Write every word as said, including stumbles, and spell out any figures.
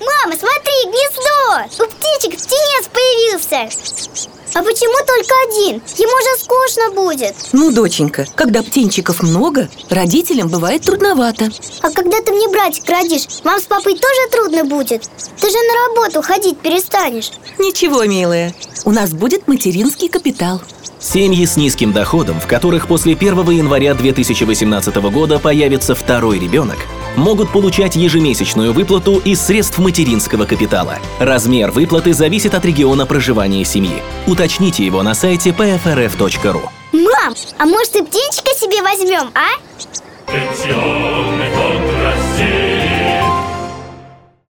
Мама, смотри, гнездо! У птичек птенец появился. А почему только один? Ему же скучно будет. Ну, доченька, когда птенчиков много, родителям бывает трудновато. А когда ты мне братик родишь, вам с папой тоже трудно будет? Ты же на работу ходить перестанешь. Ничего, милая, у нас будет материнский капитал. Семьи с низким доходом, в которых после первого января две тысячи восемнадцатого года появится второй ребенок, могут получать ежемесячную выплату из средств материнского капитала. Размер выплаты зависит от региона проживания семьи. Уточните его на сайте пэ эф эр эф точка ру. Мам, а может и птенчика себе возьмем, а? Пенсионный фонд.